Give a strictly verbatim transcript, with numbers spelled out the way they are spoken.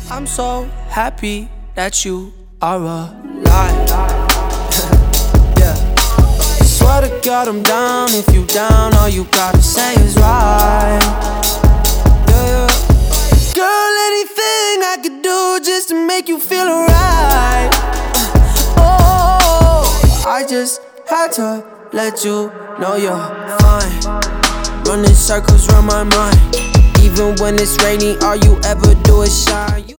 I'm so happy that you are alive. Yeah. Swear to God I'm down. If you down, all you gotta say is right. Yeah, yeah. Girl, anything I could do just to make you feel alright. Oh, I just had to let you know you're fine. Running circles around my mind. Even when it's rainy, all you ever do is shine.